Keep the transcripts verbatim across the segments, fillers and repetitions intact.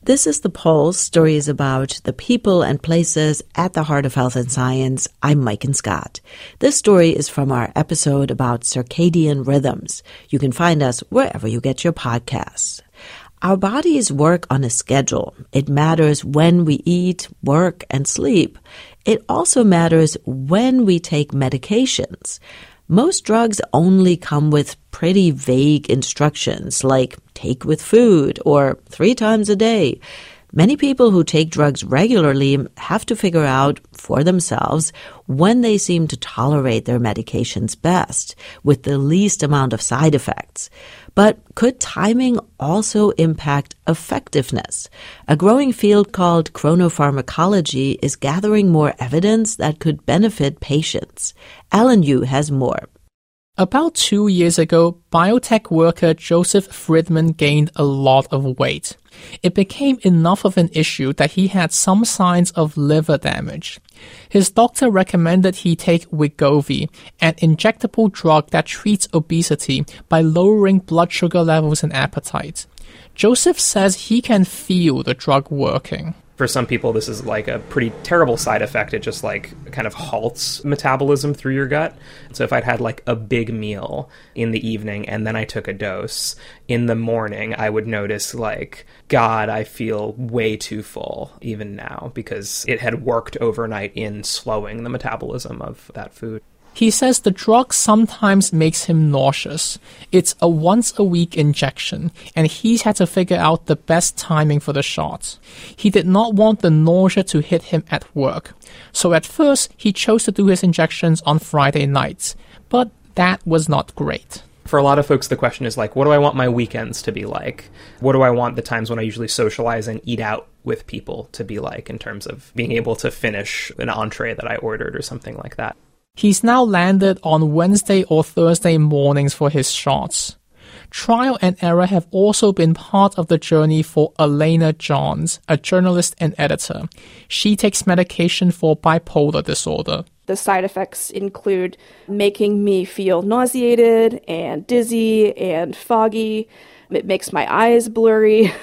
This is The Pulse, stories about the people and places at the heart of health and science. I'm Maiken Scott. This story is from our episode about circadian rhythms. You can find us wherever you get your podcasts. Our bodies work on a schedule. It matters when we eat, work, and sleep. It also matters when we take medications. Most drugs only come with pretty vague instructions like take with food or three times a day. Many people who take drugs regularly have to figure out for themselves when they seem to tolerate their medications best, with the least amount of side effects. But could timing also impact effectiveness? A growing field called chronopharmacology is gathering more evidence that could benefit patients. Alan Yu has more. About two years ago, biotech worker Joseph Friedman gained a lot of weight. It became enough of an issue that he had some signs of liver damage. His doctor recommended he take Wegovy, an injectable drug that treats obesity by lowering blood sugar levels and appetite. Joseph says he can feel the drug working. For some people, this is like a pretty terrible side effect. It just like kind of halts metabolism through your gut. So if I'd had like a big meal in the evening and then I took a dose, in the morning I would notice like, God, I feel way too full even now because it had worked overnight in slowing the metabolism of that food. He says the drug sometimes makes him nauseous. It's a once-a-week injection, and he's had to figure out the best timing for the shot. He did not want the nausea to hit him at work, so at first he chose to do his injections on Friday nights, but that was not great. For a lot of folks, the question is like, what do I want my weekends to be like? What do I want the times when I usually socialize and eat out with people to be like in terms of being able to finish an entree that I ordered or something like that? He's now landed on Wednesday or Thursday mornings for his shots. Trial and error have also been part of the journey for Elena Johns, a journalist and editor. She takes medication for bipolar disorder. The side effects include making me feel nauseated and dizzy and foggy. It makes my eyes blurry.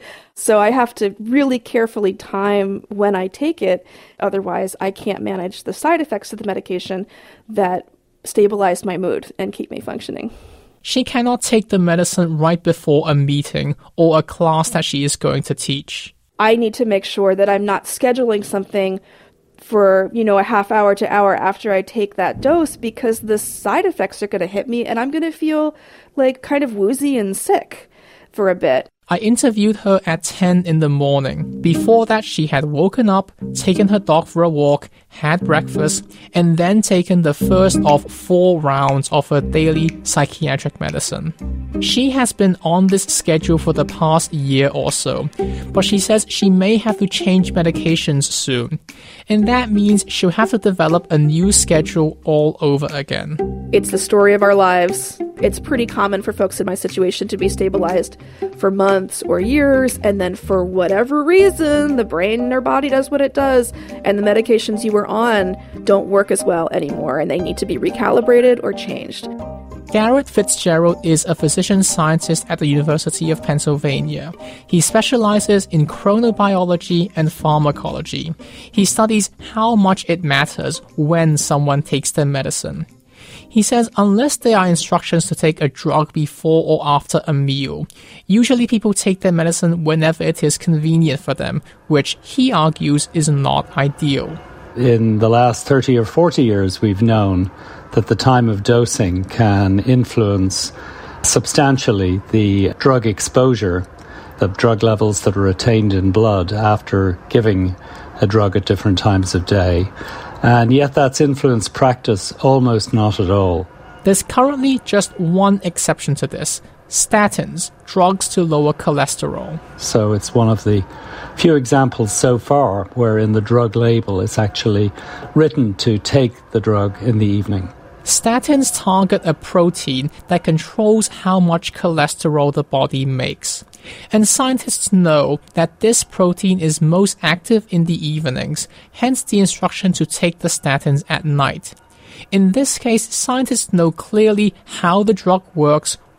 So I have to really carefully time when I take it. Otherwise, I can't manage the side effects of the medication that stabilize my mood and keep me functioning. She cannot take the medicine right before a meeting or a class that she is going to teach. I need to make sure that I'm not scheduling something for, you know, a half hour to hour after I take that dose because the side effects are going to hit me and I'm going to feel like kind of woozy and sick for a bit. I interviewed her at ten in the morning. Before that, she had woken up, taken her dog for a walk, had breakfast, and then taken the first of four rounds of her daily psychiatric medicine. She has been on this schedule for the past year or so, but she says she may have to change medications soon. And that means she'll have to develop a new schedule all over again. It's the story of our lives. It's pretty common for folks in my situation to be stabilized for months or years, and then for whatever reason, the brain or body does what it does, and the medications you were on don't work as well anymore, and they need to be recalibrated or changed. Garrett Fitzgerald is a physician scientist at the University of Pennsylvania. He specializes in chronobiology and pharmacology. He studies how much it matters when someone takes their medicine. He says unless there are instructions to take a drug before or after a meal, usually people take their medicine whenever it is convenient for them, which he argues is not ideal. In the last thirty or forty years, we've known that the time of dosing can influence substantially the drug exposure, the drug levels that are attained in blood after giving a drug at different times of day. And yet that's influenced practice almost not at all. There's currently just one exception to this: statins, drugs to lower cholesterol. So it's one of the few examples so far where in the drug label it's actually written to take the drug in the evening. Statins target a protein that controls how much cholesterol the body makes. And scientists know that this protein is most active in the evenings, hence the instruction to take the statins at night. In this case, scientists know clearly how the drug works,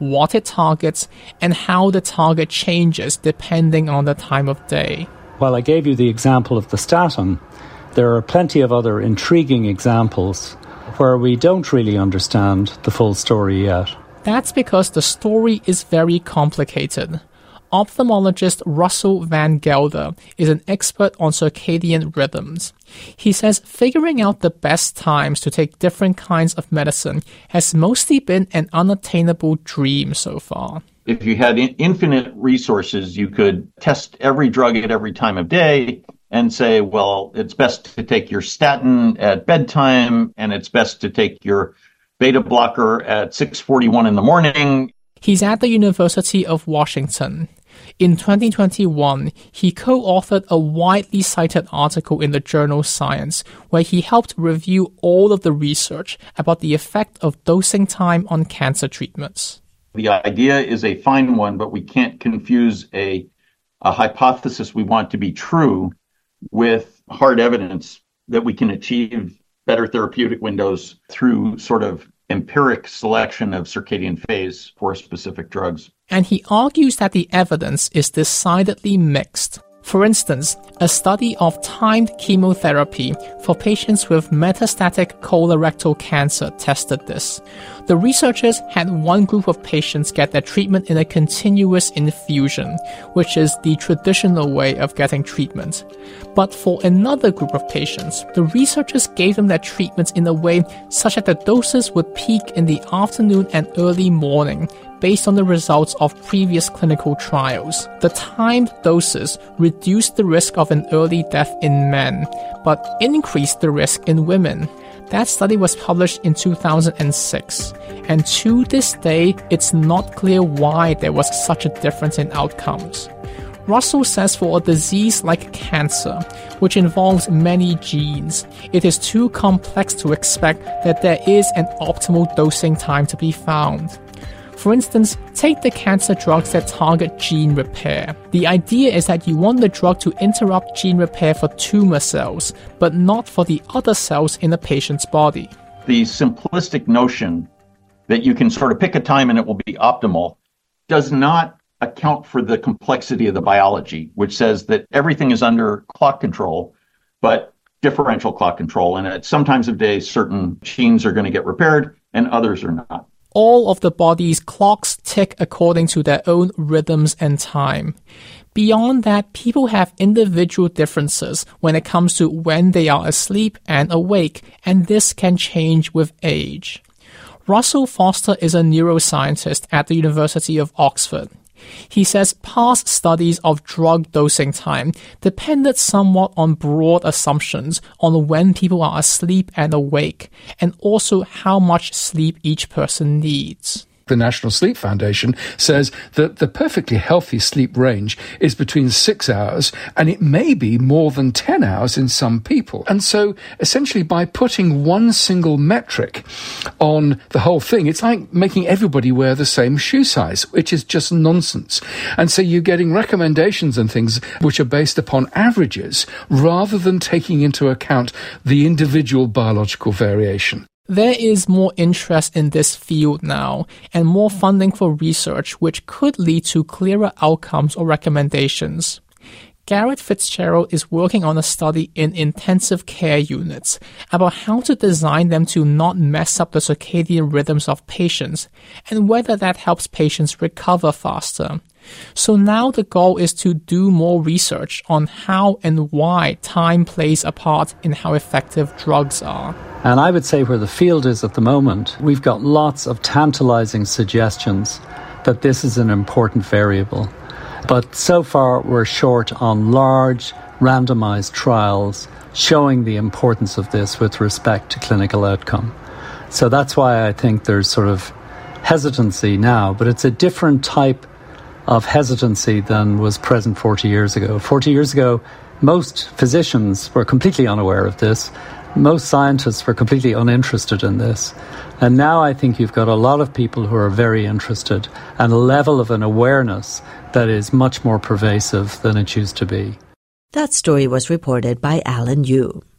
what it targets, and how the target changes depending on the time of day. While I gave you the example of the statin, there are plenty of other intriguing examples where we don't really understand the full story yet. That's because the story is very complicated. Ophthalmologist Russell Van Gelder is an expert on circadian rhythms. He says figuring out the best times to take different kinds of medicine has mostly been an unattainable dream so far. If you had in- infinite resources, you could test every drug at every time of day and say, well, it's best to take your statin at bedtime and it's best to take your beta blocker at six forty-one in the morning. He's at the University of Washington. In twenty twenty-one, he co-authored a widely cited article in the journal Science, where he helped review all of the research about the effect of dosing time on cancer treatments. The idea is a fine one, but we can't confuse a, a hypothesis we want to be true with hard evidence that we can achieve better therapeutic windows through sort of empiric selection of circadian phase for specific drugs. And he argues that the evidence is decidedly mixed. For instance, a study of timed chemotherapy for patients with metastatic colorectal cancer tested this. The researchers had one group of patients get their treatment in a continuous infusion, which is the traditional way of getting treatment. But for another group of patients, the researchers gave them their treatments in a way such that the doses would peak in the afternoon and early morning, based on the results of previous clinical trials. The timed doses reduced the risk of an early death in men, but increased the risk in women. That study was published in two thousand six, and to this day, it's not clear why there was such a difference in outcomes. Russell says for a disease like cancer, which involves many genes, it is too complex to expect that there is an optimal dosing time to be found. For instance, take the cancer drugs that target gene repair. The idea is that you want the drug to interrupt gene repair for tumor cells, but not for the other cells in a patient's body. The simplistic notion that you can sort of pick a time and it will be optimal does not account for the complexity of the biology, which says that everything is under clock control, but differential clock control. And at some times of day, certain genes are going to get repaired and others are not. All of the body's clocks tick according to their own rhythms and time. Beyond that, people have individual differences when it comes to when they are asleep and awake, and this can change with age. Russell Foster is a neuroscientist at the University of Oxford. He says past studies of drug dosing time depended somewhat on broad assumptions on when people are asleep and awake, and also how much sleep each person needs. The National Sleep Foundation says that the perfectly healthy sleep range is between six hours and it may be more than ten hours in some people. And so essentially by putting one single metric on the whole thing, it's like making everybody wear the same shoe size, which is just nonsense. And so you're getting recommendations and things which are based upon averages rather than taking into account the individual biological variation. There is more interest in this field now, and more funding for research which could lead to clearer outcomes or recommendations. Garrett Fitzgerald is working on a study in intensive care units about how to design them to not mess up the circadian rhythms of patients, and whether that helps patients recover faster. So now the goal is to do more research on how and why time plays a part in how effective drugs are. And I would say where the field is at the moment, we've got lots of tantalizing suggestions that this is an important variable. But so far we're short on large randomized trials showing the importance of this with respect to clinical outcome. So that's why I think there's sort of hesitancy now, but it's a different type of hesitancy than was present forty years ago. forty years ago, most physicians were completely unaware of this. Most scientists were completely uninterested in this. And now I think you've got a lot of people who are very interested and a level of an awareness that is much more pervasive than it used to be. That story was reported by Alan Yu.